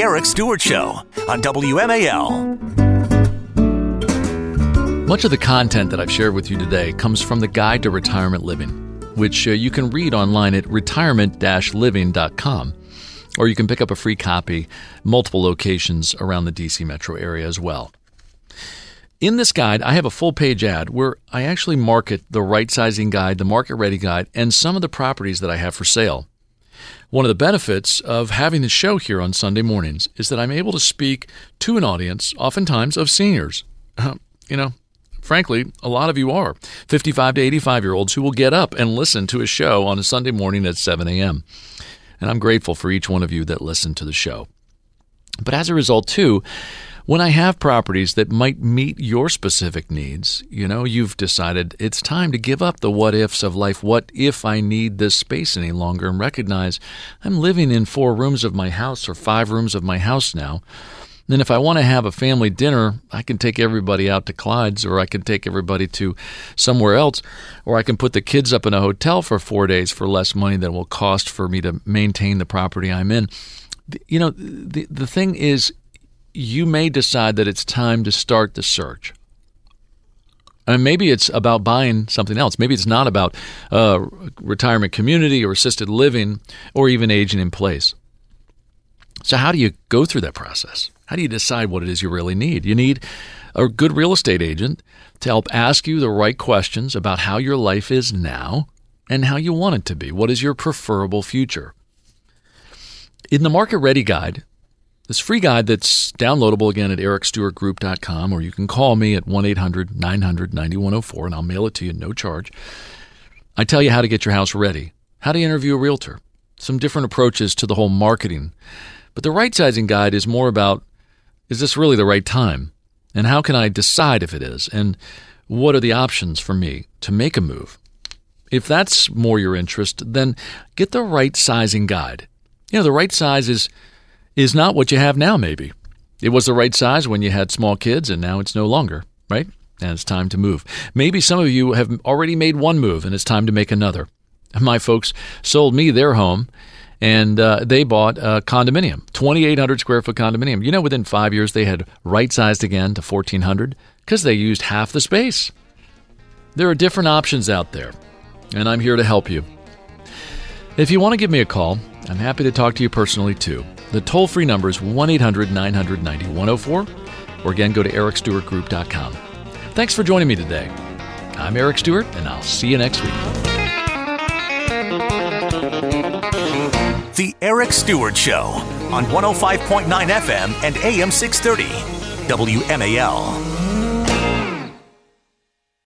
Eric Stewart Show on WMAL. Much of the content that I've shared with you today comes from the Guide to Retirement Living, which you can read online at retirement-living.com, or you can pick up a free copy, multiple locations around the DC metro area as well. In this guide, I have a full-page ad where I actually market the Right Sizing Guide, the Market Ready Guide, and some of the properties that I have for sale. One of the benefits of having the show here on Sunday mornings is that I'm able to speak to an audience, oftentimes of seniors. Frankly, a lot of you are 55 to 85-year-olds who will get up and listen to a show on a Sunday morning at 7 a.m. And I'm grateful for each one of you that listen to the show. But as a result, too, when I have properties that might meet your specific needs, you've decided it's time to give up the what-ifs of life. What if I need this space any longer, and recognize I'm living in 4 rooms of my house or 5 rooms of my house now. And if I want to have a family dinner, I can take everybody out to Clyde's, or I can take everybody to somewhere else, or I can put the kids up in a hotel for 4 days for less money than it will cost for me to maintain the property I'm in. The thing is, you may decide that it's time to start the search. And maybe it's about buying something else. Maybe it's not about retirement community or assisted living or even aging in place. So how do you go through that process? How do you decide what it is you really need? You need a good real estate agent to help ask you the right questions about how your life is now and how you want it to be. What is your preferable future? In the Market Ready Guide, this free guide that's downloadable again at ericstewartgroup.com, or you can call me at 1-800-900-9104 and I'll mail it to you, no charge. I tell you how to get your house ready, how to interview a realtor, some different approaches to the whole marketing. But the Right Sizing Guide is more about, is this really the right time? And how can I decide if it is? And what are the options for me to make a move? If that's more your interest, then get the Right Sizing Guide. The right size is not what you have now, maybe. It was the right size when you had small kids, and now it's no longer, right? And it's time to move. Maybe some of you have already made one move, and it's time to make another. My folks sold me their home, and they bought a condominium, 2,800 square foot condominium. Within 5 years, they had right-sized again to 1,400 because they used half the space. There are different options out there, and I'm here to help you. If you want to give me a call, I'm happy to talk to you personally, too. The toll-free number is 1-800-900-9104, or again, go to ericstewartgroup.com. Thanks for joining me today. I'm Eric Stewart, and I'll see you next week. The Eric Stewart Show on 105.9 FM and AM 630, WMAL.